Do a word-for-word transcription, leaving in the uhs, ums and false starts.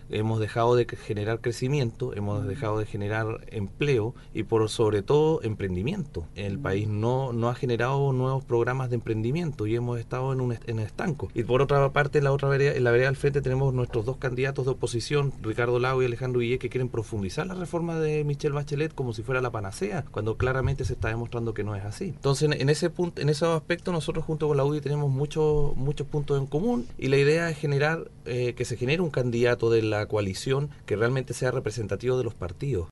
hemos dejado de generar crecimiento, hemos dejado de generar empleo y por sobre todo emprendimiento. El país no, no ha generado nuevos programas de emprendimiento y hemos estado en un en estanco. Y por otra parte, en la otra vereda, en la vereda al frente tenemos nuestros dos candidatos de oposición, Ricardo Lago y Alejandro Guillé, que quieren profundizar la reforma de Michelle Bachelet como si fuera la panacea, cuando claramente se está demostrando que no es así. Entonces, en ese punto, en esos aspectos, nosotros junto con la U D I tenemos muchos muchos puntos en común y la idea es generar eh, que se genere un candidato de la coalición que realmente sea representativo de los partidos.